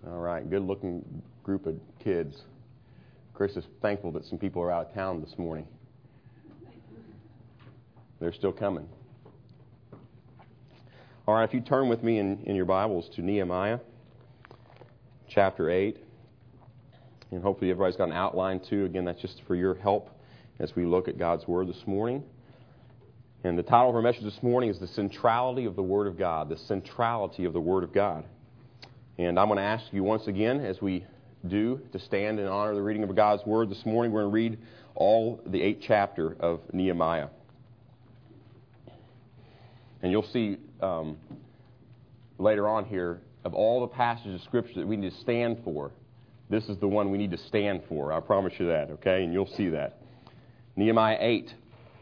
All right, good-looking group of kids. Chris is thankful that some people are out of town this morning. They're still coming. All right, if you turn with me in your Bibles to Nehemiah, chapter 8. And hopefully everybody's got an outline too. Again, that's just for your help as we look at God's Word this morning. And the title of our message this morning is The Centrality of the Word of God. The Centrality of the Word of God. And I'm going to ask you once again, as we do, to stand in honor of the reading of God's Word this morning. We're going to read all the 8th chapter of Nehemiah. And you'll see later on here, of all the passages of Scripture that we need to stand for, this is the one we need to stand for. I promise you that, okay? And you'll see that. Nehemiah 8.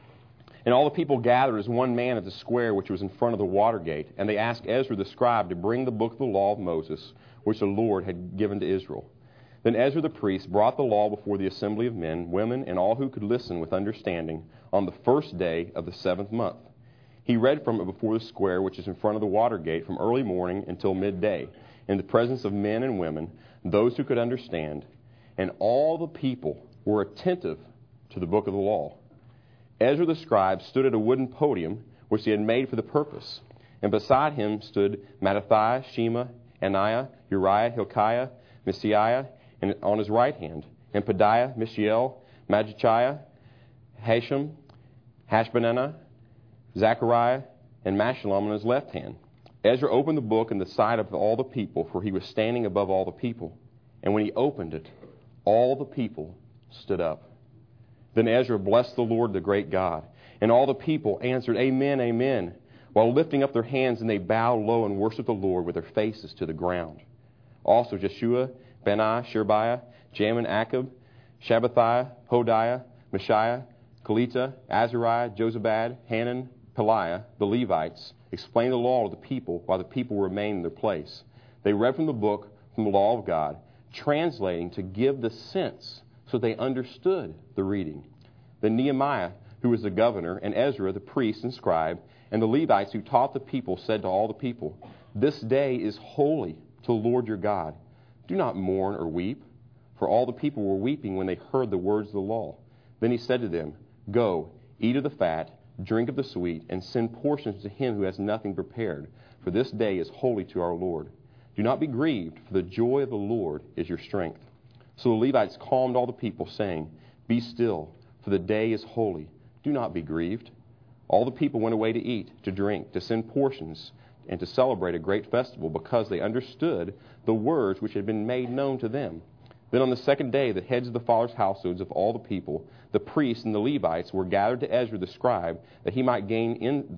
And all the people gathered as one man at the square which was in front of the water gate, and they asked Ezra the scribe to bring the book of the law of Moses, which the Lord had given to Israel. Then Ezra the priest brought the law before the assembly of men, women, and all who could listen with understanding on the first day of the 7th month. He read from it before the square which is in front of the water gate from early morning until midday, in the presence of men and women, those who could understand. And all the people were attentive to the book of the law. Ezra the scribe stood at a wooden podium which he had made for the purpose. And beside him stood Mattathiah, Shema, Ananiah, Uriah, Hilkiah, Messiah, and on his right hand, and Pedaiah, Mishael, Maggickiah, Hashem, Hashbaddanah, Zechariah, and Meshullam on his left hand. Ezra opened the book in the sight of all the people, for he was standing above all the people. And when he opened it, all the people stood up. Then Ezra blessed the Lord, the great God. And all the people answered, Amen, Amen, while lifting up their hands, and they bowed low and worshiped the Lord with their faces to the ground. Also Jeshua, Benai, Sherebiah, Jamin, Akab, Shabbathiah, Hodiah, Mishiah, Kelita, Azariah, Jozabad, Hanan, Peliah, the Levites, explained the law to the people while the people remained in their place. They read from the book, from the law of God, translating to give the sense so they understood the reading. Then Nehemiah, who was the governor, and Ezra, the priest and scribe, and the Levites who taught the people, said to all the people, This day is holy to the Lord your God. Do not mourn or weep. For all the people were weeping when they heard the words of the law. Then he said to them, Go, eat of the fat, drink of the sweet, and send portions to him who has nothing prepared, for this day is holy to our Lord. Do not be grieved, for the joy of the Lord is your strength. So the Levites calmed all the people, saying, Be still, for the day is holy. Do not be grieved. All the people went away to eat, to drink, to send portions, and to celebrate a great festival, because they understood the words which had been made known to them. Then on the second day, the heads of the fathers' households of all the people, the priests and the Levites, were gathered to Ezra the scribe, that they might gain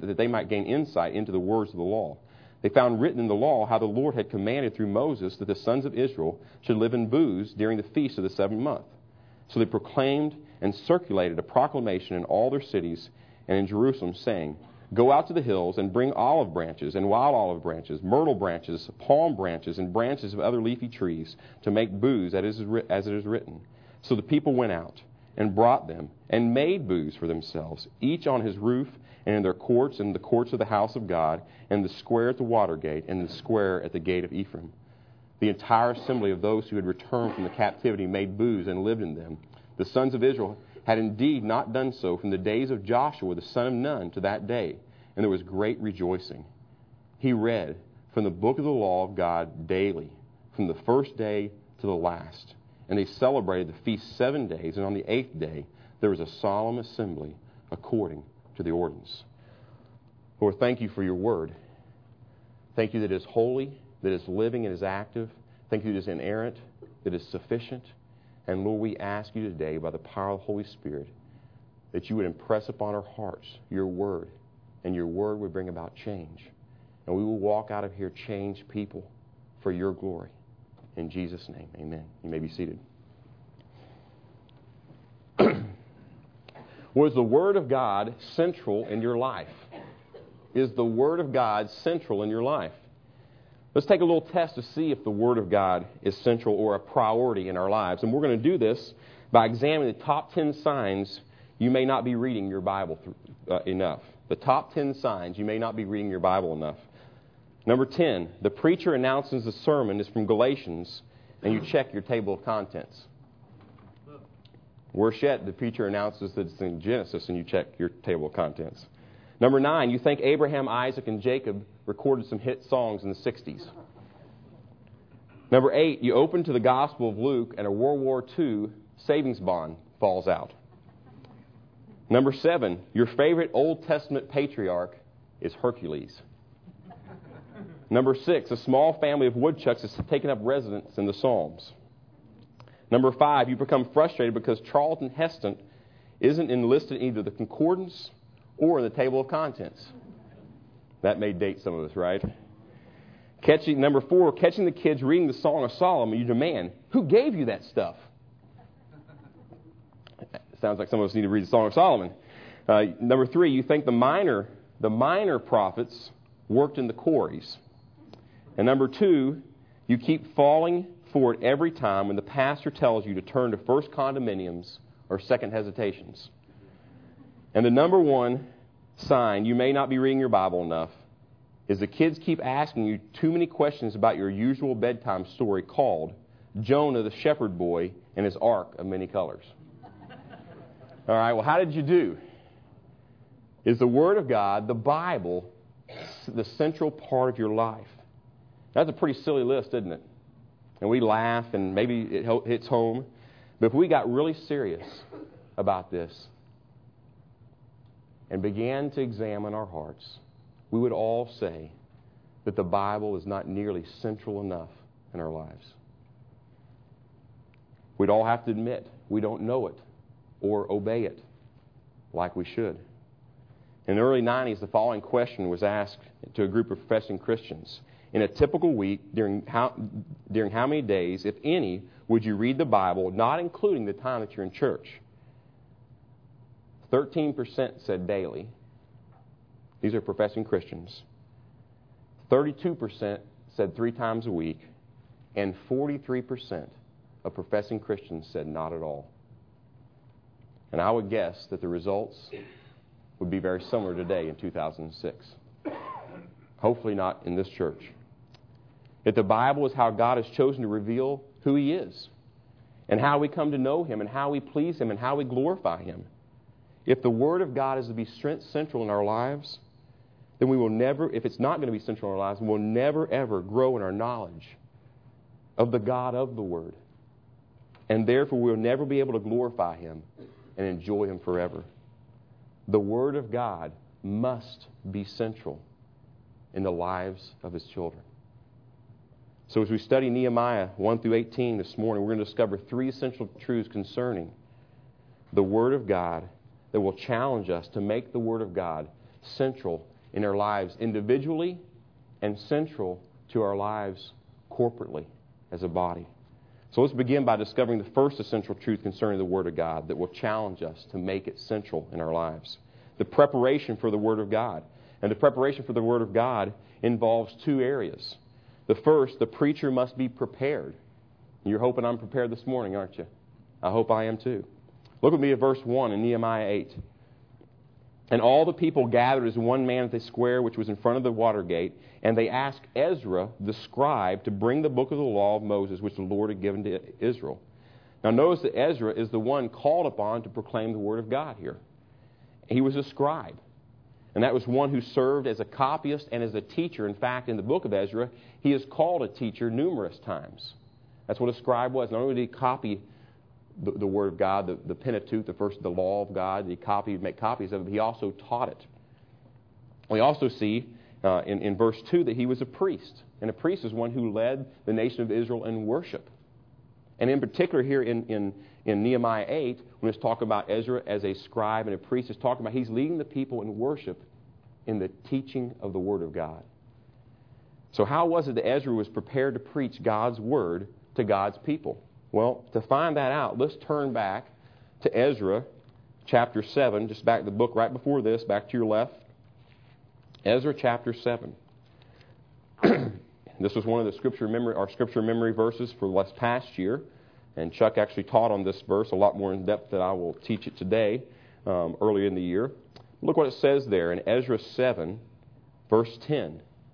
insight into the words of the law. They found written in the law how the Lord had commanded through Moses that the sons of Israel should live in booths during the feast of the 7th month. So they proclaimed and circulated a proclamation in all their cities and in Jerusalem, saying, Go out to the hills and bring olive branches and wild olive branches, myrtle branches, palm branches, and branches of other leafy trees to make booths as it is written. So the people went out and brought them and made booths for themselves, each on his roof and in their courts and the courts of the house of God, and the square at the water gate and the square at the gate of Ephraim. The entire assembly of those who had returned from the captivity made booths and lived in them. The sons of Israel had indeed not done so from the days of Joshua the son of Nun to that day, and there was great rejoicing. He read from the book of the law of God daily, from the first day to the last. And they celebrated the feast 7 days, and on the 8th day there was a solemn assembly according to the ordinance. Lord, thank you for your word. Thank you that it is holy, that it is living and is active. Thank you that it is inerrant, that it is sufficient. And Lord, we ask you today, by the power of the Holy Spirit, that you would impress upon our hearts your word, and your word would bring about change. And we will walk out of here changed people for your glory. In Jesus' name, amen. You may be seated. Was the Word of God central in your life? Is the Word of God central in your life? Let's take a little test to see if the Word of God is central or a priority in our lives. And we're going to do this by examining the top 10 signs you may not be reading your Bible enough. The top 10 signs you may not be reading your Bible enough. Number 10, the preacher announces the sermon is from Galatians, and you check your table of contents. Worse yet, the preacher announces that it's in Genesis, and you check your table of contents. Number 9, you think Abraham, Isaac, and Jacob recorded some hit songs in the 60s. Number 8, you open to the Gospel of Luke, and a World War II savings bond falls out. Number 7, your favorite Old Testament patriarch is Hercules. Number 6, a small family of woodchucks has taken up residence in the Psalms. Number 5, you become frustrated because Charlton Heston isn't enlisted in either the concordance or in the table of contents. That may date some of us, right? Number 4, catching the kids reading the Song of Solomon, you demand, who gave you that stuff? Sounds like some of us need to read the Song of Solomon. Number 3, you think the minor prophets worked in the quarries. And number 2, you keep falling for it every time when the pastor tells you to turn to first condominiums or second hesitations. And the number 1 sign you may not be reading your Bible enough is the kids keep asking you too many questions about your usual bedtime story called Jonah the Shepherd Boy and His Ark of Many Colors. All right, well, how did you do? Is the Word of God, the Bible, the central part of your life? That's a pretty silly list, isn't it? And we laugh and maybe it hits home. But if we got really serious about this and began to examine our hearts, we would all say that the Bible is not nearly central enough in our lives. We'd all have to admit we don't know it or obey it like we should. In the early 90s, the following question was asked to a group of professing Christians. In a typical week, during how many days, if any, would you read the Bible, not including the time that you're in church? 13% said daily. These are professing Christians. 32% said 3 times a week. And 43% of professing Christians said not at all. And I would guess that the results would be very similar today in 2006. Hopefully not in this church. That the Bible is how God has chosen to reveal who He is and how we come to know Him and how we please Him and how we glorify Him. If the Word of God is to be central in our lives, then we will never, if it's not going to be central in our lives, we will never ever grow in our knowledge of the God of the Word. And therefore we will never be able to glorify Him and enjoy Him forever. The Word of God must be central in the lives of His children. So as we study Nehemiah 1 through 18 this morning, we're going to discover 3 essential truths concerning the Word of God that will challenge us to make the Word of God central in our lives individually and central to our lives corporately as a body. So let's begin by discovering the first essential truth concerning the Word of God that will challenge us to make it central in our lives. The preparation for the Word of God. And the preparation for the Word of God involves 2 areas. The first, the preacher must be prepared. You're hoping I'm prepared this morning, aren't you? I hope I am too. Look with me at verse 1 in Nehemiah 8. And all the people gathered as one man at the square which was in front of the water gate, and they asked Ezra, the scribe, to bring the book of the law of Moses, which the Lord had given to Israel. Now notice that Ezra is the one called upon to proclaim the Word of God here. He was a scribe. And that was one who served as a copyist and as a teacher. In fact, in the book of Ezra, he is called a teacher numerous times. That's what a scribe was. Not only did he copy the Word of God, the Pentateuch, the law of God, he'd make copies of it, but he also taught it. We also see in verse 2 that he was a priest. And a priest is one who led the nation of Israel in worship. And in particular here in Nehemiah 8, when it's talking about Ezra as a scribe and a priest, it's talking about he's leading the people in worship in the teaching of the Word of God. So how was it that Ezra was prepared to preach God's Word to God's people? Well, to find that out, let's turn back to Ezra chapter 7, just back to the book right before this, back to your left. Ezra chapter 7. This was one of the scripture memory verses for the past year. And Chuck actually taught on this verse a lot more in depth than I will teach it today, earlier in the year. Look what it says there in Ezra 7, verse 10.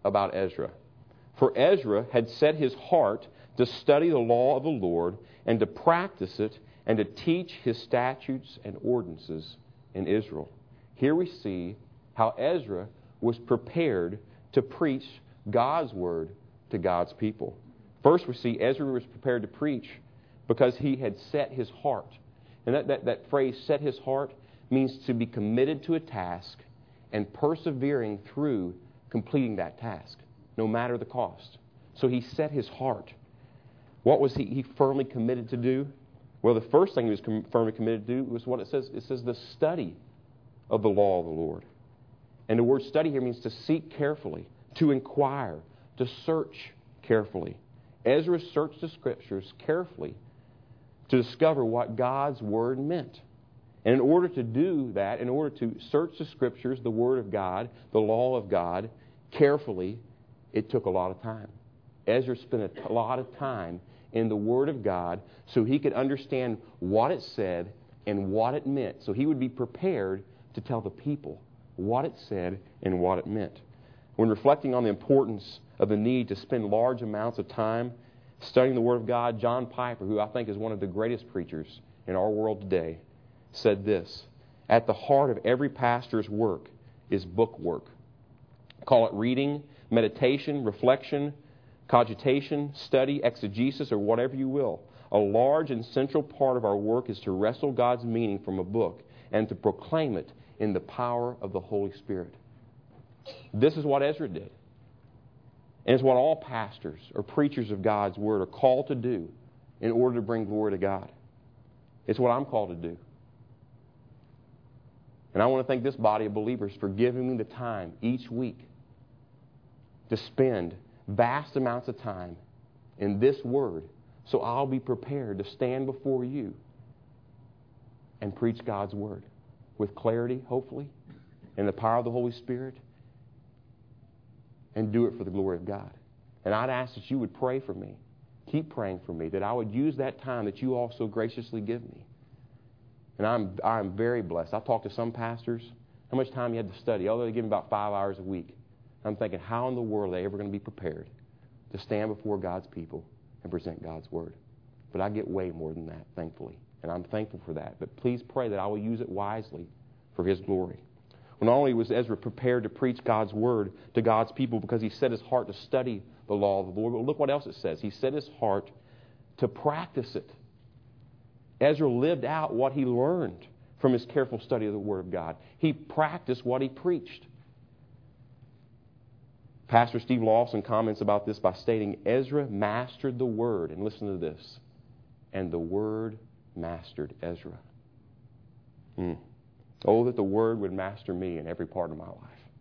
about Ezra. For Ezra had set his heart to study the law of the Lord and to practice it and to teach his statutes and ordinances in Israel. Here we see how Ezra was prepared to preach God's word to God's people. First, we see Ezra was prepared to preach because he had set his heart. And that phrase, set his heart, means to be committed to a task and persevering through completing that task, no matter the cost. So he set his heart. What was he firmly committed to do? Well, the first thing he was firmly committed to do was what it says. It says the study of the law of the Lord. And the word study here means to seek carefully, to inquire, to search carefully. Ezra searched the Scriptures carefully to discover what God's Word meant. And in order to do that, in order to search the Scriptures, the Word of God, the law of God, carefully, it took a lot of time. Ezra spent a lot of time in the Word of God so he could understand what it said and what it meant. So he would be prepared to tell the people what it said and what it meant. When reflecting on the importance of the need to spend large amounts of time studying the Word of God, John Piper, who I think is one of the greatest preachers in our world today, said this: "At the heart of every pastor's work is book work. Call it reading, meditation, reflection, cogitation, study, exegesis, or whatever you will. A large and central part of our work is to wrestle God's meaning from a book and to proclaim it in the power of the Holy Spirit." This is what Ezra did. And it's what all pastors or preachers of God's Word are called to do in order to bring glory to God. It's what I'm called to do. And I want to thank this body of believers for giving me the time each week to spend vast amounts of time in this Word so I'll be prepared to stand before you and preach God's Word with clarity, hopefully, and the power of the Holy Spirit, and do it for the glory of God. And I'd ask that you would pray for me. Keep praying for me, that I would use that time that you also graciously give me. And I'm very blessed. I talked to some pastors. How much time you had to study? Oh, they give me about 5 hours a week. I'm thinking, how in the world are they ever going to be prepared to stand before God's people and present God's Word? But I get way more than that, thankfully. And I'm thankful for that. But please pray that I will use it wisely for His glory. Well, not only was Ezra prepared to preach God's Word to God's people because he set his heart to study the law of the Lord, but look what else it says. He set his heart to practice it. Ezra lived out what he learned from his careful study of the Word of God. He practiced what he preached. Pastor Steve Lawson comments about this by stating, Ezra mastered the Word, and listen to this, and the Word mastered Ezra. Oh, that the Word would master me in every part of my life.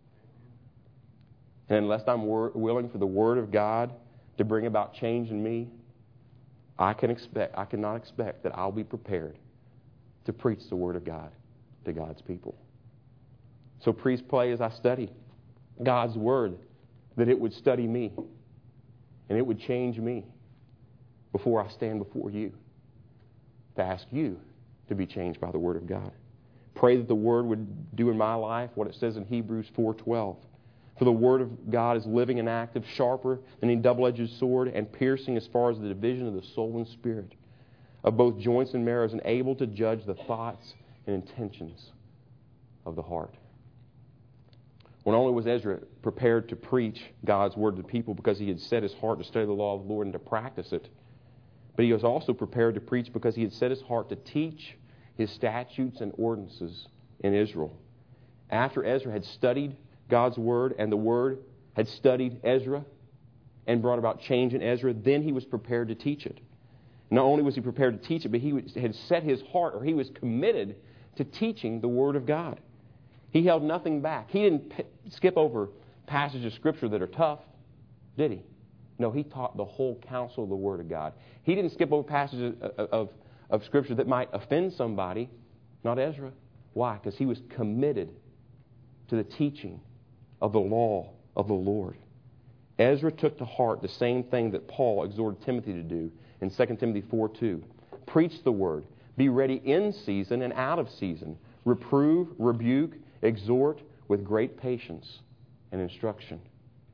And unless I'm willing for the Word of God to bring about change in me, I cannot expect that I'll be prepared to preach the Word of God to God's people. So please pray as I study God's Word that it would study me and it would change me before I stand before you to ask you to be changed by the Word of God. Pray that the Word would do in my life what it says in Hebrews 4:12. For the Word of God is living and active, sharper than any double-edged sword, and piercing as far as the division of the soul and spirit, of both joints and marrows, and able to judge the thoughts and intentions of the heart. Not only was Ezra prepared to preach God's Word to the people because he had set his heart to study the law of the Lord and to practice it, but he was also prepared to preach because he had set his heart to teach his statutes and ordinances in Israel. After Ezra had studied God's Word and the Word had studied Ezra and brought about change in Ezra, then he was prepared to teach it. Not only was he prepared to teach it, but he had set his heart, or he was committed to teaching the Word of God. He held nothing back. He didn't skip over passages of Scripture that are tough, did he? No, he taught the whole counsel of the Word of God. He didn't skip over passages of Scripture that might offend somebody, not Ezra. Why? Because he was committed to the teaching of the law of the Lord. Ezra took to heart the same thing that Paul exhorted Timothy to do in 2 Timothy 4:2. Preach the Word. Be ready in season and out of season. Reprove, rebuke, exhort with great patience and instruction.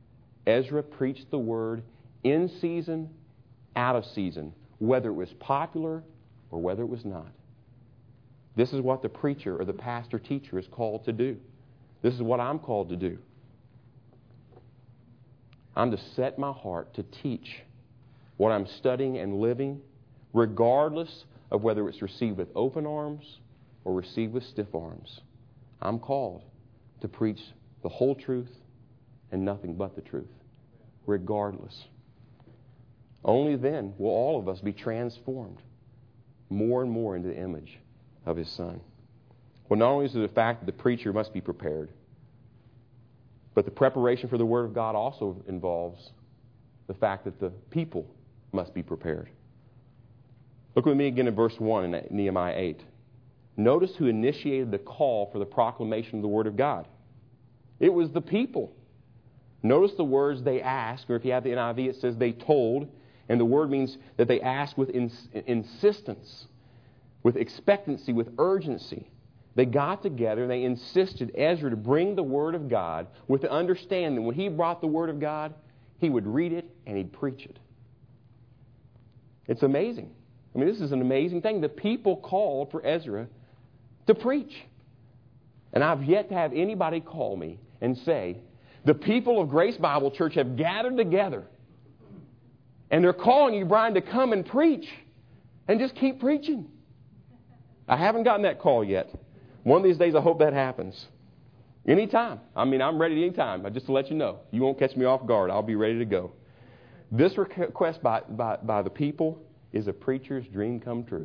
Ezra preached the Word in season, out of season, whether it was popular or whether it was not. This is what the preacher or the pastor teacher is called to do. This is what I'm called to do. I'm to set my heart to teach what I'm studying and living, regardless of whether it's received with open arms or received with stiff arms. I'm called to preach the whole truth and nothing but the truth, regardless. Only then will all of us be transformed more and more into the image of His Son. Well, not only is it the fact that the preacher must be prepared, but the preparation for the Word of God also involves the fact that the people must be prepared. Look with me again in verse 1 in Nehemiah 8. Notice who initiated the call for the proclamation of the Word of God. It was the people. Notice the words they asked, or if you have the NIV, it says they told, and the word means that they asked with insistence, with expectancy, with urgency. They got together and they insisted Ezra to bring the Word of God with the understanding that when he brought the Word of God, he would read it and he'd preach it. It's amazing. I mean, this is an amazing thing. The people called for Ezra to preach. And I've yet to have anybody call me and say, the people of Grace Bible Church have gathered together and they're calling you, Brian, to come and preach and just keep preaching. I haven't gotten that call yet. One of these days, I hope that happens. Anytime. I mean, I'm ready anytime. Just to let you know. You won't catch me off guard. I'll be ready to go. This request by the people is a preacher's dream come true.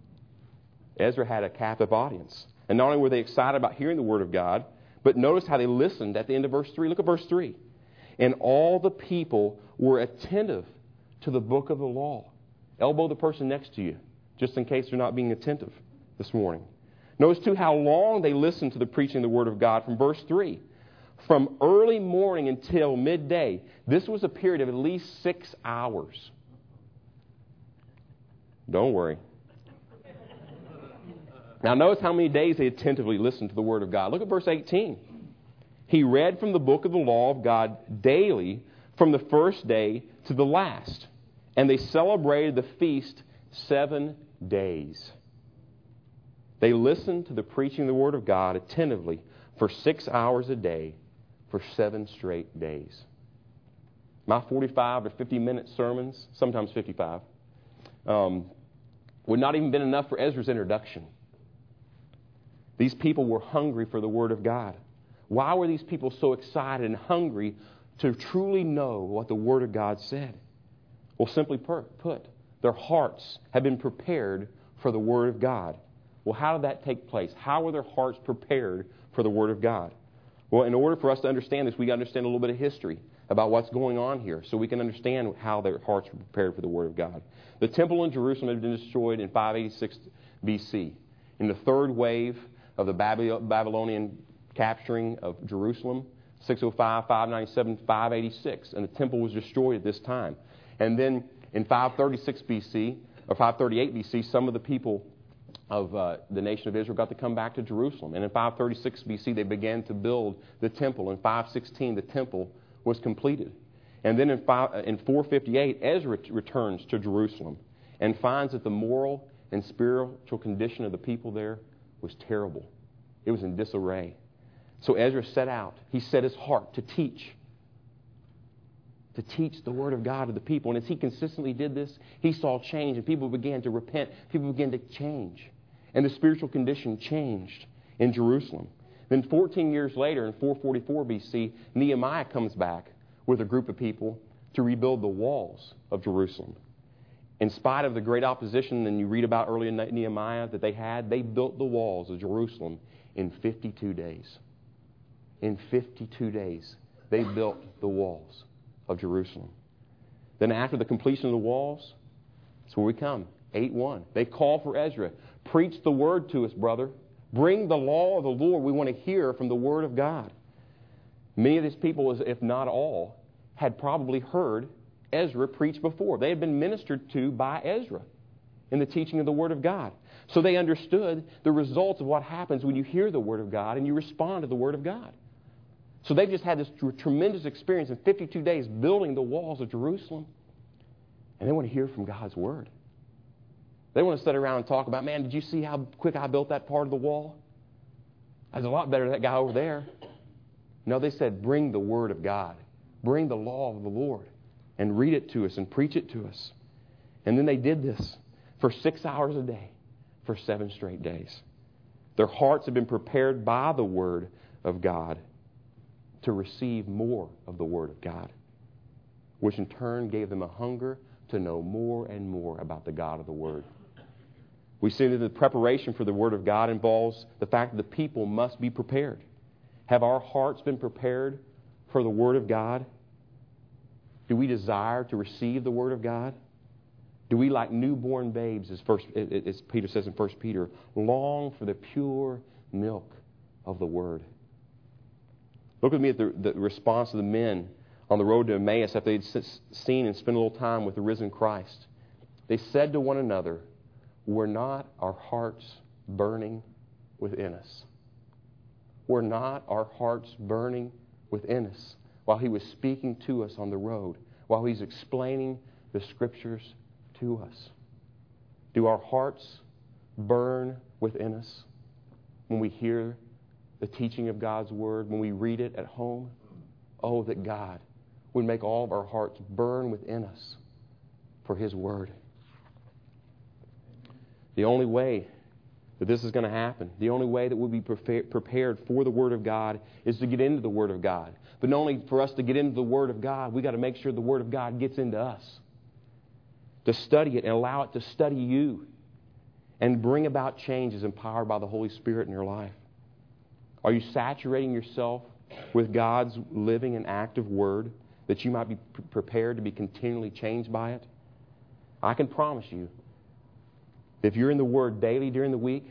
Ezra had a captive audience. And not only were they excited about hearing the Word of God, but notice how they listened at the end of verse 3. Look at verse 3. And all the people were attentive to the book of the law. Elbow the person next to you, just in case they're not being attentive this morning. Notice, too, how long they listened to the preaching of the Word of God from verse 3. From early morning until midday. This was a period of at least 6 hours. Don't worry. Now, notice how many days they attentively listened to the Word of God. Look at verse 18. He read from the book of the law of God daily from the first day to the last. And they celebrated the feast 7 days. They listened to the preaching of the Word of God attentively for 6 hours a day for 7 straight days. My 45 to 50-minute sermons, sometimes 55, would not even been enough for Ezra's introduction. These people were hungry for the Word of God. Why were these people so excited and hungry to truly know what the Word of God said? Well, simply put, their hearts had been prepared for the Word of God. Well, how did that take place? How were their hearts prepared for the Word of God? Well, in order for us to understand this, we got to understand a little bit of history about what's going on here so we can understand how their hearts were prepared for the Word of God. The temple in Jerusalem had been destroyed in 586 BC. In the third wave of the Babylonian capturing of Jerusalem, 605, 597, 586, and the temple was destroyed at this time. And then in 536 BC, or 538 BC, some of the people of the nation of Israel got to come back to Jerusalem. And in 536 BC, they began to build the temple. In 516, the temple was completed. And then in 458, Ezra returns to Jerusalem and finds that the moral and spiritual condition of the people there was terrible. It was in disarray. So Ezra set out. He set his heart to teach the Word of God to the people. And as he consistently did this, he saw change, and people began to repent. People began to change. And the spiritual condition changed in Jerusalem. Then 14 years later, in 444 BC, Nehemiah comes back with a group of people to rebuild the walls of Jerusalem. In spite of the great opposition that you read about early in Nehemiah that they had, they built the walls of Jerusalem in 52 days. In 52 days, they built the walls of Jerusalem. Then after the completion of the walls, that's where we come. 8:1. They call for Ezra. Preach the word to us, brother. Bring the law of the Lord. We want to hear from the Word of God. Many of these people, if not all, had probably heard Ezra preach before. They had been ministered to by Ezra in the teaching of the Word of God. So they understood the results of what happens when you hear the Word of God and you respond to the Word of God. So they've just had this tremendous experience in 52 days building the walls of Jerusalem. And they want to hear from God's Word. They want to sit around and talk about, man, did you see how quick I built that part of the wall? I was a lot better than that guy over there. No, they said, bring the Word of God. Bring the law of the Lord and read it to us and preach it to us. And then they did this for 6 hours a day for 7 straight days. Their hearts have been prepared by the Word of God to receive more of the Word of God, which in turn gave them a hunger to know more and more about the God of the Word. We see that the preparation for the Word of God involves the fact that the people must be prepared. Have our hearts been prepared for the Word of God? Do we desire to receive the Word of God? Do we, like newborn babes, as Peter says in 1 Peter, long for the pure milk of the Word? Look with me at the response of the men on the road to Emmaus after they'd seen and spent a little time with the risen Christ. They said to one another, were not our hearts burning within us? Were not our hearts burning within us while He was speaking to us on the road, while He's explaining the Scriptures to us? Do our hearts burn within us when we hear the teaching of God's Word, when we read it at home? Oh, that God would make all of our hearts burn within us for His Word. The only way that this is going to happen, the only way that we'll be prepared for the Word of God is to get into the Word of God. But not only for us to get into the Word of God, we've got to make sure the Word of God gets into us. To study it and allow it to study you and bring about changes empowered by the Holy Spirit in your life. Are you saturating yourself with God's living and active Word that you might be prepared to be continually changed by it? I can promise you, if you're in the Word daily during the week,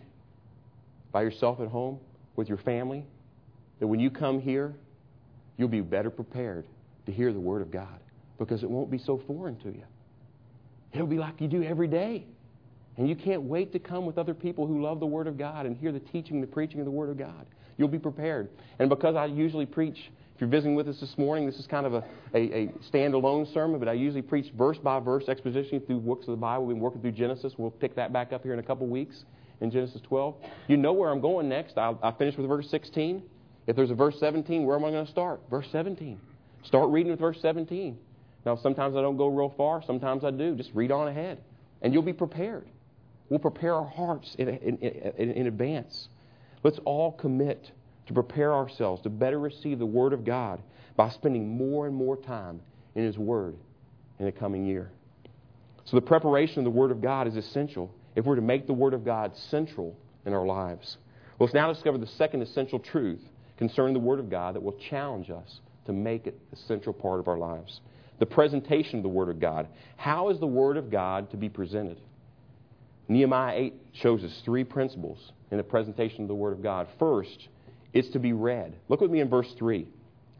by yourself at home, with your family, that when you come here, you'll be better prepared to hear the Word of God because it won't be so foreign to you. It'll be like you do every day. And you can't wait to come with other people who love the Word of God and hear the teaching, the preaching of the Word of God. You'll be prepared. And because I usually preach, if you're visiting with us this morning, this is kind of a standalone sermon, but I usually preach verse by verse exposition through books of the Bible. We've been working through Genesis. We'll pick that back up here in a couple weeks in Genesis 12. You know where I'm going next. I finish with verse 16. If there's a verse 17, where am I going to start? Verse 17. Start reading with verse 17. Now, sometimes I don't go real far. Sometimes I do. Just read on ahead. And you'll be prepared. We'll prepare our hearts in advance. Let's all commit to prepare ourselves to better receive the Word of God by spending more and more time in His Word in the coming year. So the preparation of the Word of God is essential if we're to make the Word of God central in our lives. Well, let's now discover the second essential truth concerning the Word of God that will challenge us to make it a central part of our lives. The presentation of the Word of God. How is the Word of God to be presented? Nehemiah 8 shows us 3 principles in the presentation of the Word of God. First, it's to be read. Look with me in verse 3.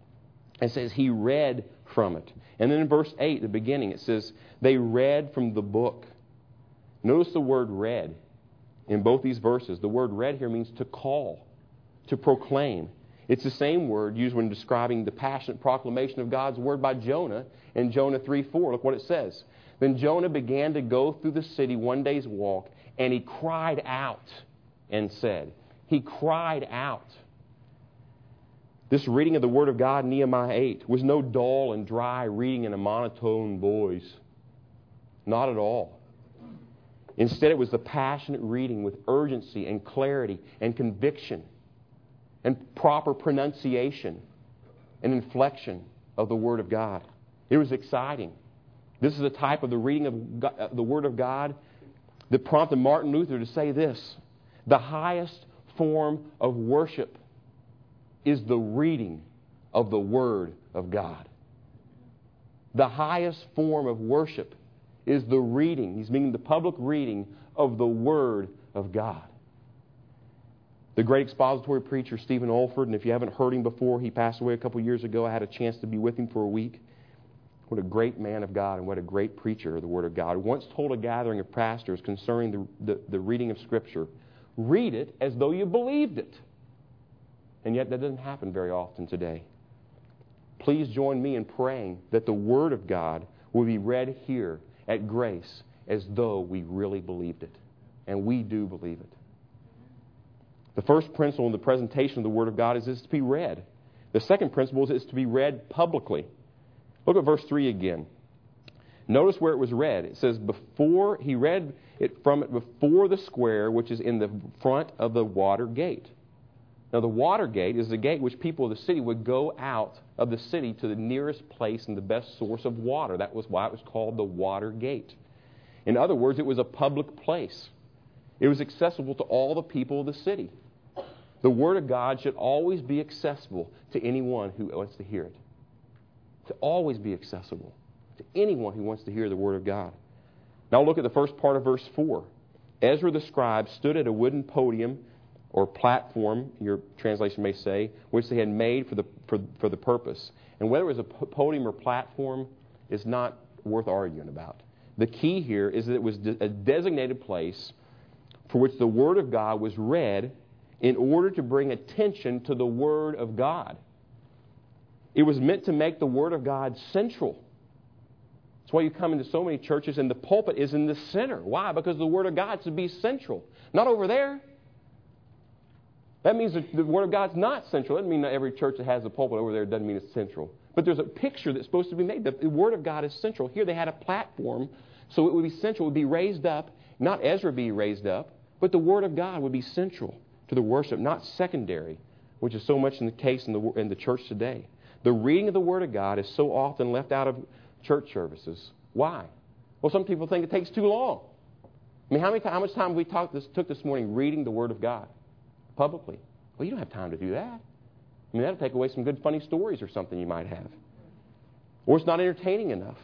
It says, He read from it. And then in verse 8, the beginning, it says, they read from the book. Notice the word read in both these verses. The word read here means to call, to proclaim. It's the same word used when describing the passionate proclamation of God's Word by Jonah in Jonah 3:4. Look what it says. Then Jonah began to go through the city one day's walk, and he cried out and said. He cried out. This reading of the Word of God in Nehemiah 8 was no dull and dry reading in a monotone voice. Not at all. Instead, it was the passionate reading with urgency and clarity and conviction and proper pronunciation and inflection of the Word of God. It was exciting. This is the type of the reading of God, the Word of God that prompted Martin Luther to say this: the highest form of worship is the reading of the Word of God. The highest form of worship is the reading, he's meaning the public reading of the Word of God. The great expository preacher Stephen Olford, and if you haven't heard him before, he passed away a couple years ago. I had a chance to be with him for a week. What a great man of God and what a great preacher of the Word of God. Once told a gathering of pastors concerning the reading of Scripture, read it as though you believed it. And yet that doesn't happen very often today. please join me in praying that the Word of God will be read here at Grace as though we really believed it. And we do believe it. The first principle in the presentation of the Word of God is it's to be read. The second principle is it's to be read publicly. Look at verse 3 again. Notice where it was read. It says, he read it from it before the square, which is in the front of the water gate. Now, the water gate is the gate which people of the city would go out of the city to the nearest place and the best source of water. That was why it was called the water gate. In other words, it was a public place. It was accessible to all the people of the city. The Word of God should always be accessible to anyone who wants to hear it. To always be accessible to anyone who wants to hear the Word of God. Now look at the first part of verse 4. Ezra the scribe stood at a wooden podium or platform, your translation may say, which they had made for the purpose. And whether it was a podium or platform is not worth arguing about. The key here is that it was a designated place for which the Word of God was read in order to bring attention to the Word of God. It was meant to make the Word of God central. That's why you come into so many churches and the pulpit is in the center. Why? Because the Word of God should be central, not over there. That means that the Word of God's not central. That doesn't mean that every church that has a pulpit over there doesn't mean it's central. But there's a picture that's supposed to be made. The Word of God is central. Here they had a platform, so it would be central. It would be raised up, not Ezra be raised up, but the Word of God would be central to the worship, not secondary, which is so much in the case in the church today. The reading of the Word of God is so often left out of church services. Why? Well, some people think it takes too long. I mean, how much time we took this morning reading the Word of God publicly? Well, you don't have time to do that. I mean, that'll take away some good funny stories or something you might have. Or it's not entertaining enough.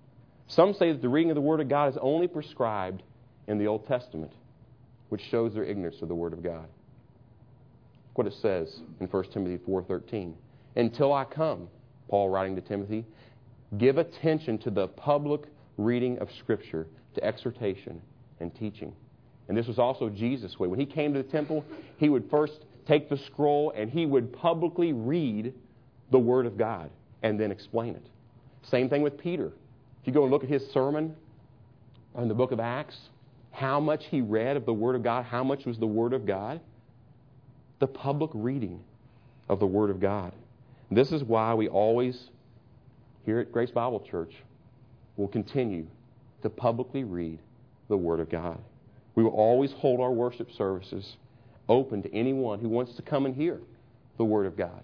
Some say that the reading of the Word of God is only prescribed in the Old Testament, which shows their ignorance of the Word of God. Look what it says in 1 Timothy 4:13. Until I come, Paul writing to Timothy, give attention to the public reading of Scripture, to exhortation and teaching. And this was also Jesus' way. When he came to the temple, he would first take the scroll and he would publicly read the Word of God and then explain it. Same thing with Peter. If you go and look at his sermon in the book of Acts, how much he read of the Word of God, how much was the Word of God? The public reading of the Word of God. This is why we always, here at Grace Bible Church, will continue to publicly read the Word of God. We will always hold our worship services open to anyone who wants to come and hear the Word of God.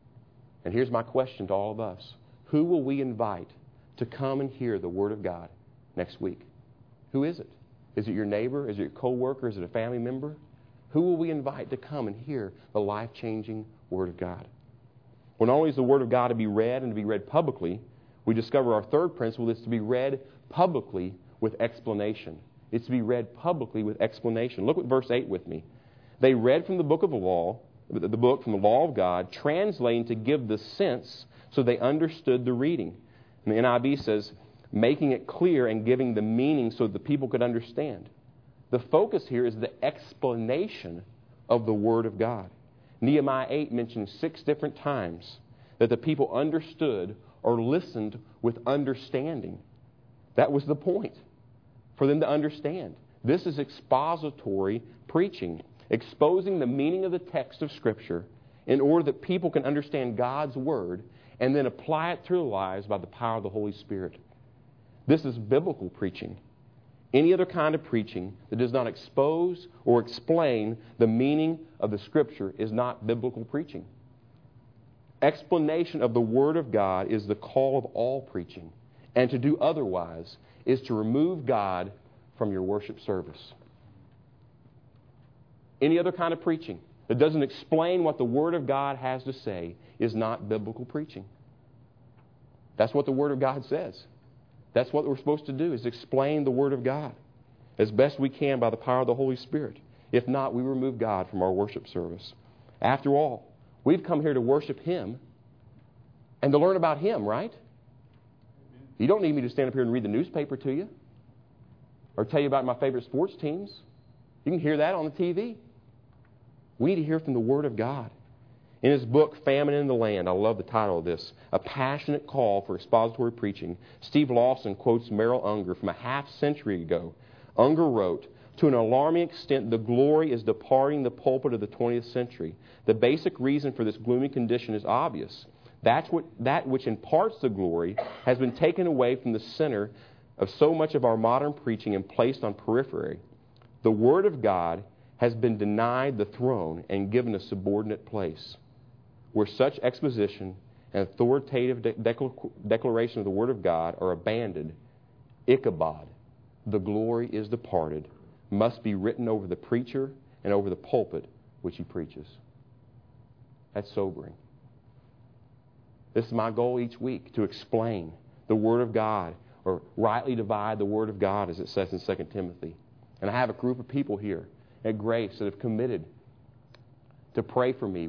And here's my question to all of us. Who will we invite to come and hear the Word of God next week? Who is it? Is it your neighbor? Is it your co-worker? Is it a family member? Who will we invite to come and hear the life-changing Word of God? Well, not only is the Word of God to be read and to be read publicly, we discover our third principle is to be read publicly with explanation. It's to be read publicly with explanation. Look at verse 8 with me. They read from the book of the law, from the law of God, translating to give the sense so they understood the reading. And the NIV says, making it clear and giving the meaning so that the people could understand. The focus here is the explanation of the Word of God. Nehemiah 8 mentions 6 different times that the people understood or listened with understanding. That was the point, for them to understand. This is expository preaching, exposing the meaning of the text of Scripture in order that people can understand God's Word and then apply it to their lives by the power of the Holy Spirit. This is biblical preaching. Any other kind of preaching that does not expose or explain the meaning of the Scripture is not biblical preaching. Explanation of the Word of God is the call of all preaching, and to do otherwise is to remove God from your worship service. Any other kind of preaching that doesn't explain what the Word of God has to say is not biblical preaching. That's what the Word of God says. That's what we're supposed to do, is explain the Word of God as best we can by the power of the Holy Spirit. If not, we remove God from our worship service. After all, we've come here to worship Him and to learn about Him, right? You don't need me to stand up here and read the newspaper to you or tell you about my favorite sports teams. You can hear that on the TV. We need to hear from the Word of God. In his book, Famine in the Land, I love the title of this, A Passionate Call for Expository Preaching, Steve Lawson quotes Merrill Unger from a half-century ago. Unger wrote, "To an alarming extent, the glory is departing the pulpit of the 20th century. The basic reason for this gloomy condition is obvious. That which imparts the glory has been taken away from the center of so much of our modern preaching and placed on periphery. The Word of God has been denied the throne and given a subordinate place. Where such exposition and authoritative declaration of the Word of God are abandoned, Ichabod, the glory is departed, must be written over the preacher and over the pulpit which he preaches." That's sobering. This is my goal each week, to explain the Word of God, or rightly divide the Word of God, as it says in 2 Timothy. And I have a group of people here at Grace that have committed to pray for me.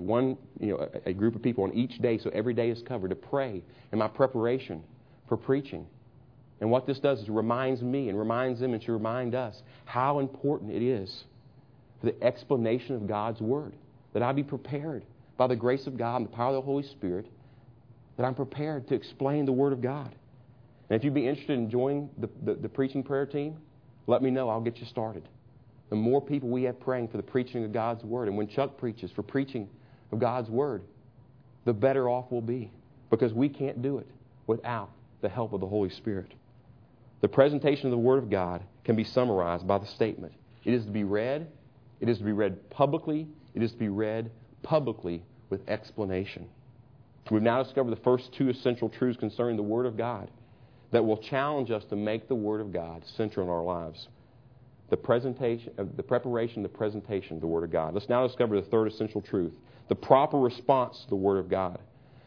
A group of people on each day, so every day is covered, to pray in my preparation for preaching. And what this does is it reminds me and reminds them and should remind us how important it is for the explanation of God's Word. That I be prepared by the grace of God and the power of the Holy Spirit, that I'm prepared to explain the Word of God. And if you'd be interested in joining the preaching prayer team, let me know. I'll get you started. The more people we have praying for the preaching of God's Word, and when Chuck preaches for preaching of God's Word, the better off we'll be, because we can't do it without the help of the Holy Spirit. The presentation of the Word of God can be summarized by the statement: it is to be read, it is to be read publicly, it is to be read publicly with explanation. We've now discovered the first two essential truths concerning the Word of God that will challenge us to make the Word of God central in our lives. The preparation, the presentation of the Word of God. Let's now discover the third essential truth, the proper response to the Word of God.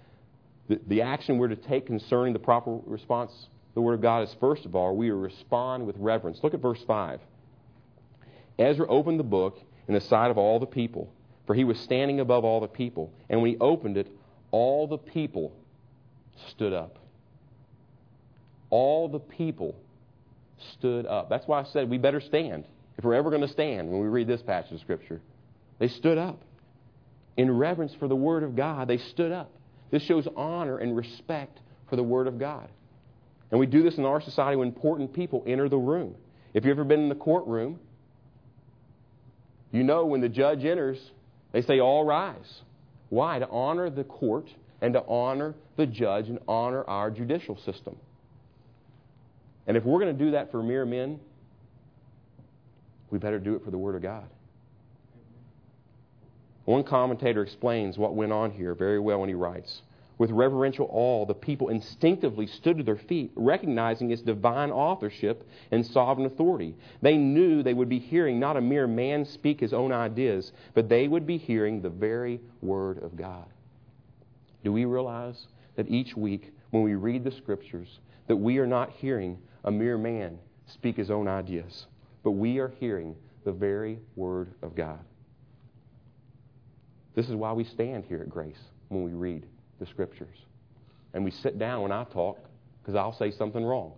The action we're to take concerning the proper response to the Word of God is, first of all, we are to respond with reverence. Look at verse 5. Ezra opened the book in the sight of all the people, for he was standing above all the people. And when he opened it, all the people stood up. All the people stood up. That's why I said we better stand, if we're ever going to stand when we read this passage of Scripture. They stood up. In reverence for the Word of God, they stood up. This shows honor and respect for the Word of God. And we do this in our society when important people enter the room. If you've ever been in the courtroom, you know when the judge enters, they say, "All rise." Why? To honor the court and to honor the judge and honor our judicial system. And if we're going to do that for mere men, we better do it for the Word of God. One commentator explains what went on here very well when he writes, "With reverential awe, the people instinctively stood to their feet, recognizing its divine authorship and sovereign authority. They knew they would be hearing not a mere man speak his own ideas, but they would be hearing the very Word of God." Do we realize that each week when we read the Scriptures, that we are not hearing a mere man speak his own ideas, but we are hearing the very Word of God? This is why we stand here at Grace when we read the Scriptures. And we sit down when I talk, because I'll say something wrong.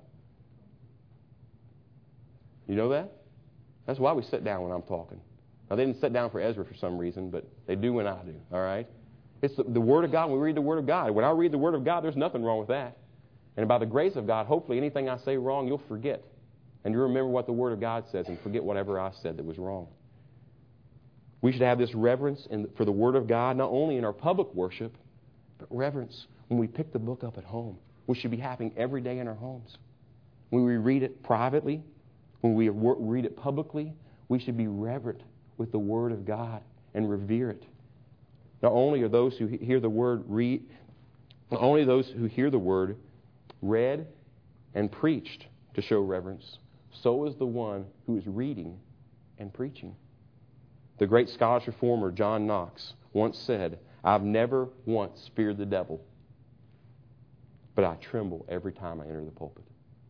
You know that? That's why we sit down when I'm talking. Now, they didn't sit down for Ezra for some reason, but they do when I do, all right? It's the Word of God. When we read the Word of God, when I read the Word of God, there's nothing wrong with that. And by the grace of God, hopefully anything I say wrong, you'll forget. And you remember what the Word of God says and forget whatever I said that was wrong. We should have this reverence for the Word of God, not only in our public worship, but reverence when we pick the book up at home, which should be happening every day in our homes. When we read it privately, when we read it publicly, we should be reverent with the Word of God and revere it. Not only are those who hear the Word not only those who hear the Word read and preached to show reverence, so is the one who is reading and preaching. The great Scottish reformer John Knox once said, "I've never once feared the devil, but I tremble every time I enter the pulpit."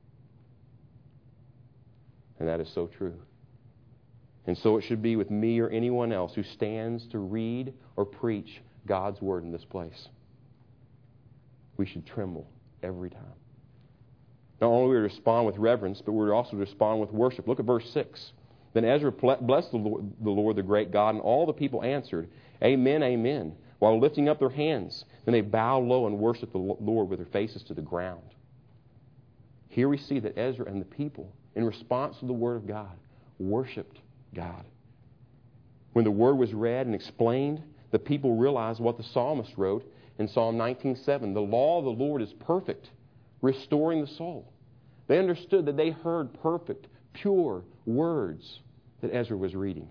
And that is so true. And so it should be with me or anyone else who stands to read or preach God's Word in this place. We should tremble every time. Not only are we to respond with reverence, but we're also to respond with worship. Look at verse 6. Then Ezra blessed the Lord, the great God, and all the people answered, "Amen, amen. while lifting up their hands. Then they bow low and worship the Lord with their faces to the ground. Here we see that Ezra and the people, in response to the Word of God, worshiped God. When the Word was read and explained, the people realized what the psalmist wrote in Psalm 19:7. The law of the Lord is perfect, restoring the soul. They understood that they heard perfect, pure words that Ezra was reading,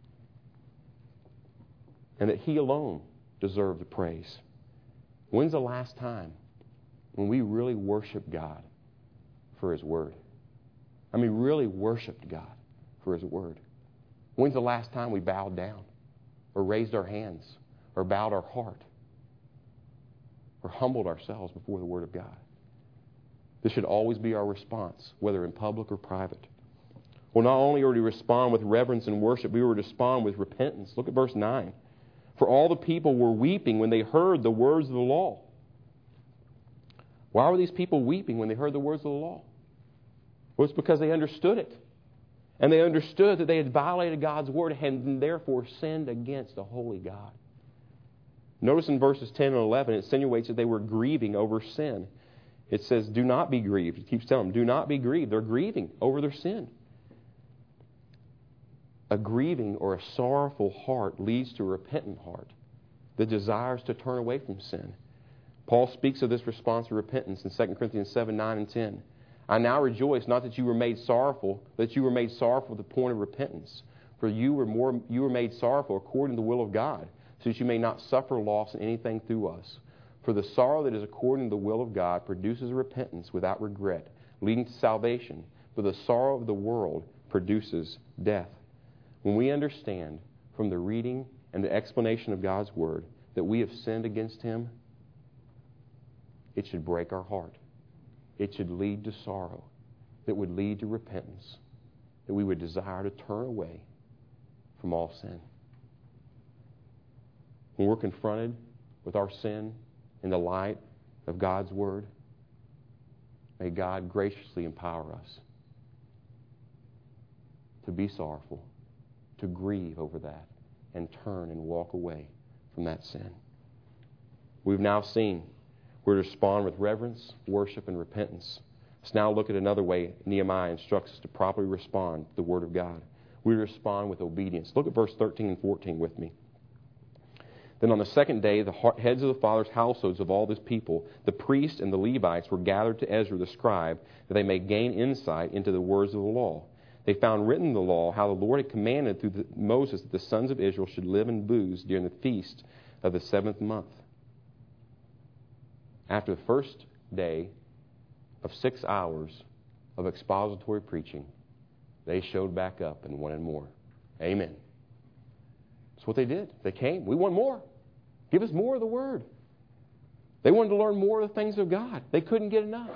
and that he alone deserved the praise. When's the last time when we really worshiped God for His Word? I mean, really worshiped God for His Word. When's the last time we bowed down or raised our hands or bowed our heart or humbled ourselves before the Word of God? This should always be our response, whether in public or private. Well, not only are we to respond with reverence and worship, we were to respond with repentance. Look at verse 9. For all the people were weeping when they heard the words of the law. Why were these people weeping when they heard the words of the law? Well, it's because they understood it. And they understood that they had violated God's Word and therefore sinned against a holy God. Notice in verses 10 and 11, it insinuates that they were grieving over sin. It says, do not be grieved. It keeps telling them, do not be grieved. They're grieving over their sin. A grieving or a sorrowful heart leads to a repentant heart that desires to turn away from sin. Paul speaks of this response to repentance in 2 Corinthians 7, 9, and 10. I now rejoice, not that you were made sorrowful, that you were made sorrowful at the point of repentance. For you were made sorrowful according to the will of God, so that you may not suffer loss in anything through us. For the sorrow that is according to the will of God produces a repentance without regret, leading to salvation. But the sorrow of the world produces death. When we understand from the reading and the explanation of God's Word that we have sinned against Him, it should break our heart. It should lead to sorrow that would lead to repentance, that we would desire to turn away from all sin. When we're confronted with our sin in the light of God's Word, may God graciously empower us to be sorrowful, to grieve over that, and turn and walk away from that sin. We've now seen we're to respond with reverence, worship, and repentance. Let's now look at another way Nehemiah instructs us to properly respond to the Word of God. We respond with obedience. Look at verse 13 and 14 with me. Then on the second day, the heads of the fathers' households of all this people, the priests and the Levites, were gathered to Ezra the scribe, that they may gain insight into the words of the law. They found written in the law how the Lord had commanded through Moses that the sons of Israel should live in booths during the feast of the 7th month. After the first day of 6 hours of expository preaching, they showed back up and wanted more. Amen. That's what they did. They came. We want more. Give us more of the Word. They wanted to learn more of the things of God. They couldn't get enough.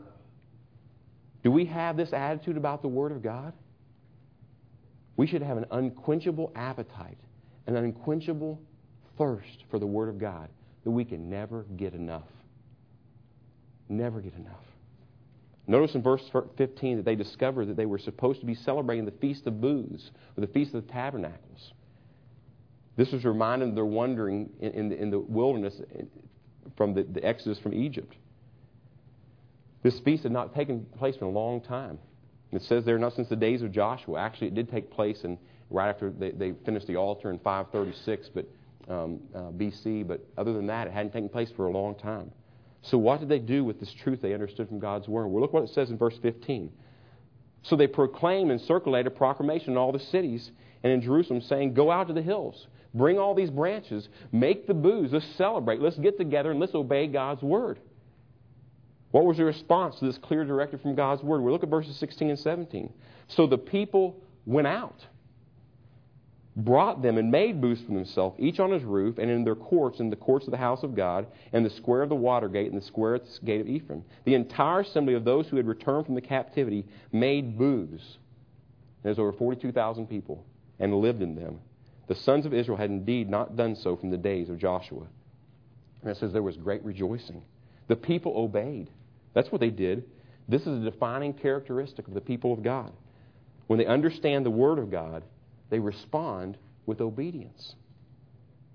Do we have this attitude about the Word of God? We should have an unquenchable appetite, an unquenchable thirst for the Word of God that we can never get enough. Never get enough. Notice in verse 15 that they discovered that they were supposed to be celebrating the Feast of Booths, or the Feast of the Tabernacles. This was reminding of their wandering in the wilderness from the Exodus from Egypt. This feast had not taken place in a long time. It says there, not since the days of Joshua. Actually, it did take place right after they finished the altar in 536 BC, but other than that, it hadn't taken place for a long time. So what did they do with this truth they understood from God's Word? Well, look what it says in verse 15. So they proclaimed and circulated a proclamation in all the cities and in Jerusalem, saying, go out to the hills, bring all these branches, make the booths, let's celebrate, let's get together, and let's obey God's Word. What was the response to this clear directive from God's Word? We look at verses 16 and 17. So the people went out, brought them and made booths for themselves, each on his roof, and in their courts, in the courts of the house of God, and the square of the water gate, and the square at the gate of Ephraim. The entire assembly of those who had returned from the captivity made booths. There's over 42,000 people, and lived in them. The sons of Israel had indeed not done so from the days of Joshua. And it says there was great rejoicing. The people obeyed. That's what they did. This is a defining characteristic of the people of God. When they understand the Word of God, they respond with obedience.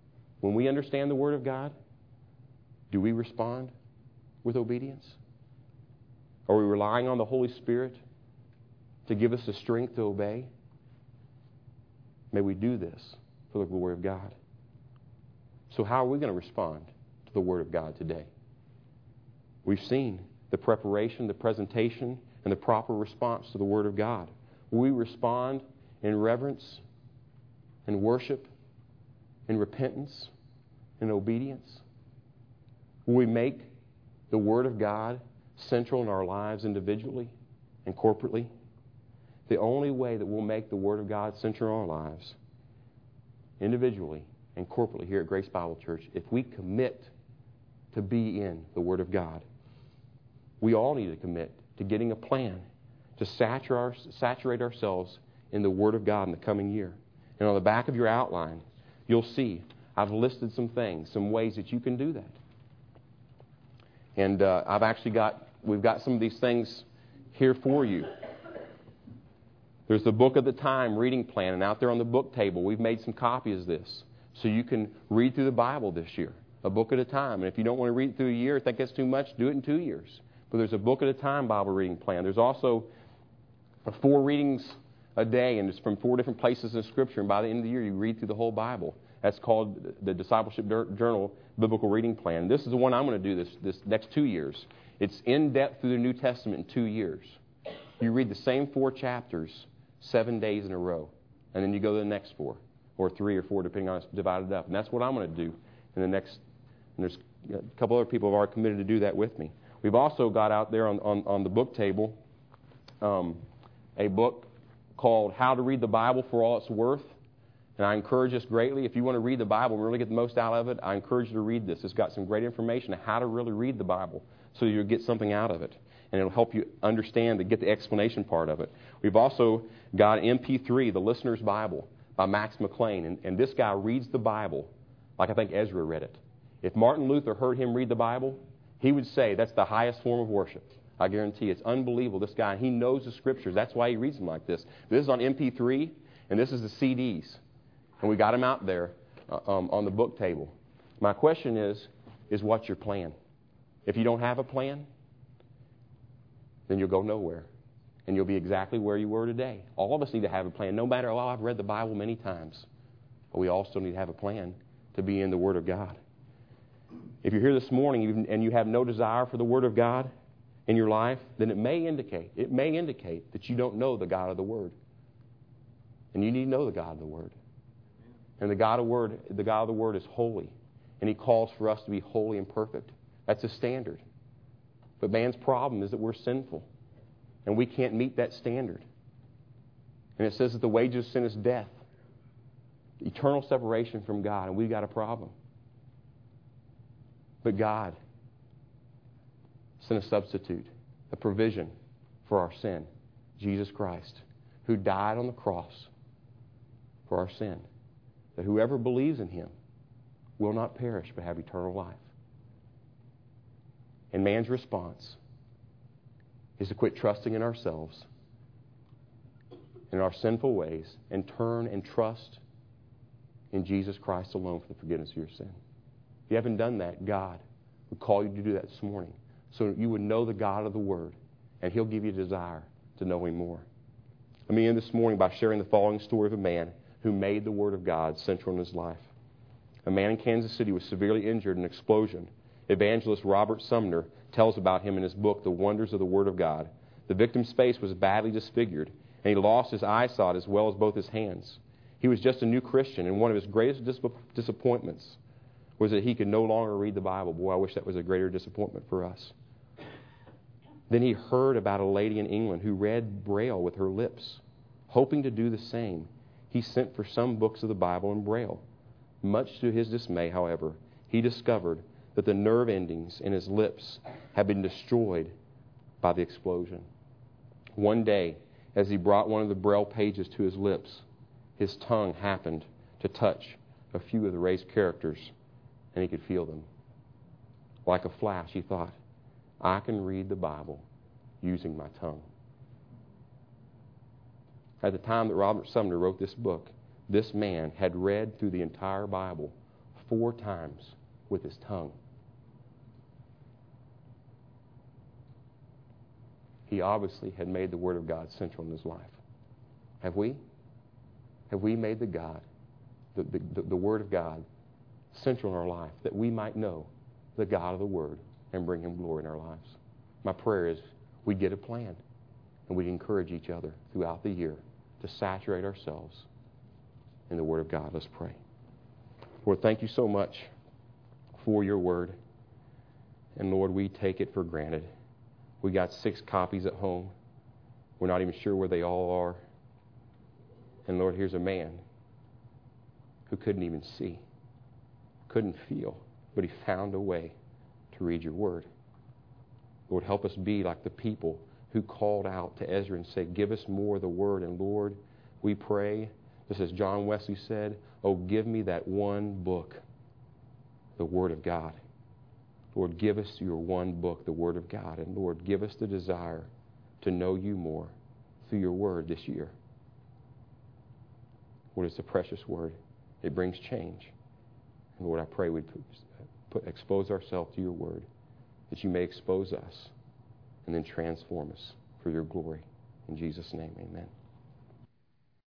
when we understand the Word of God, do we respond with obedience? Are we relying on the Holy Spirit to give us the strength to obey? May we do this for the glory of God. So how are we going to respond to the Word of God today? We've seen the preparation, the presentation, and the proper response to the Word of God. Will we respond in reverence, in worship, in repentance, in obedience? Will we make the Word of God central in our lives individually and corporately? The only way that we'll make the Word of God central in our lives, individually and corporately here at Grace Bible Church, if we commit to be in the Word of God. We all need to commit to getting a plan to saturate ourselves in the Word of God in the coming year. And on the back of your outline, you'll see I've listed some things, some ways that you can do that. And we've got some of these things here for you. There's the Book of the Time reading plan, and out there on the book table, we've made some copies of this. So you can read through the Bible this year, a book at a time. And if you don't want to read it through a year, if that gets too much, do it in 2 years. But there's a book at a time Bible reading plan. There's also 4 readings a day, and it's from 4 different places in Scripture. And by the end of the year, you read through the whole Bible. That's called the Discipleship Journal Biblical Reading Plan. This is the one I'm going to do this next 2 years. It's in-depth through the New Testament in 2 years. You read the same 4 chapters 7 days in a row, and then you go to the next 4, or 3 or 4, depending on how it's divided up. And that's what I'm going to do in the next. And there's a couple other people who are committed to do that with me. We've also got out there on the book table a book called How to Read the Bible for All It's Worth. And I encourage this greatly. If you want to read the Bible and really get the most out of it, I encourage you to read this. It's got some great information on how to really read the Bible so you'll get something out of it. And it'll help you understand and get the explanation part of it. We've also got MP3, The Listener's Bible, by Max McLean. And this guy reads the Bible like I think Ezra read it. If Martin Luther heard him read the Bible, he would say that's the highest form of worship. I guarantee it's unbelievable. This guy, he knows the Scriptures. That's why he reads them like this. This is on MP3, and this is the CDs. And we got them out there on the book table. My question is what's your plan? If you don't have a plan, then you'll go nowhere. And you'll be exactly where you were today. All of us need to have a plan. No matter, I've read the Bible many times. But we also need to have a plan to be in the Word of God. If you're here this morning and you have no desire for the Word of God in your life, then it may indicate that you don't know the God of the Word. And you need to know the God of the Word. And the God of the Word is holy. And He calls for us to be holy and perfect. That's a standard. But man's problem is that we're sinful. And we can't meet that standard. And it says that the wages of sin is death. Eternal separation from God. And we've got a problem. But God sent a substitute, a provision for our sin. Jesus Christ, who died on the cross for our sin. That whoever believes in Him will not perish but have eternal life. And man's response is to quit trusting in ourselves, in our sinful ways, and turn and trust in Jesus Christ alone for the forgiveness of your sin. If you haven't done that, God would call you to do that this morning so that you would know the God of the Word, and He'll give you a desire to know Him more. Let me end this morning by sharing the following story of a man who made the Word of God central in his life. A man in Kansas City was severely injured in an explosion. Evangelist Robert Sumner tells about him in his book, The Wonders of the Word of God. The victim's face was badly disfigured, and he lost his eyesight as well as both his hands. He was just a new Christian, and one of his greatest disappointments was that he could no longer read the Bible. Boy, I wish that was a greater disappointment for us. Then he heard about a lady in England who read Braille with her lips. Hoping to do the same, he sent for some books of the Bible in Braille. Much to his dismay, however, he discovered that the nerve endings in his lips had been destroyed by the explosion. One day, as he brought one of the Braille pages to his lips, his tongue happened to touch a few of the raised characters, and he could feel them. Like a flash, he thought, I can read the Bible using my tongue. At the time that Robert Sumner wrote this book, this man had read through the entire Bible 4 times with his tongue. He obviously had made the Word of God central in his life. Have we? Have we made the Word of God central in our life, that we might know the God of the Word and bring Him glory in our lives? My prayer is we get a plan and we encourage each other throughout the year to saturate ourselves in the Word of God. Let's pray. Lord, thank you so much for your Word. And Lord, we take it for granted. We got 6 copies at home. We're not even sure where they all are. And Lord, here's a man who couldn't even see, couldn't feel, but he found a way to read your Word. Lord, help us be like the people who called out to Ezra and said, give us more of the Word. And Lord, we pray, just as John Wesley said, oh, give me that one book, the Word of God. Lord, give us your one book, the Word of God. And Lord, give us the desire to know you more through your Word this year. Lord, it's a precious Word. It brings change. And Lord, I pray we'd expose ourselves to your Word, that you may expose us and then transform us for your glory. In Jesus' name, amen.